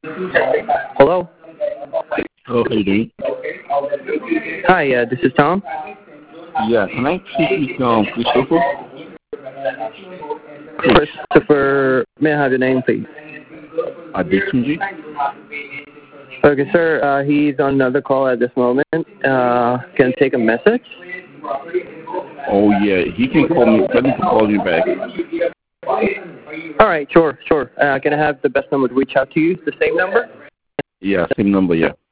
Hello. Oh, how you doing? Hi, this is Tom. Yeah, can I speak with Christopher? Christopher, may I have your name, please? Adetunji? Okay, sir. He's on another call at this moment. Can I take a message? Oh, yeah, he can call me. Tell him to call me back. All right, sure. Can I have the best number to reach out to you? The same number? Yeah, same number, yeah.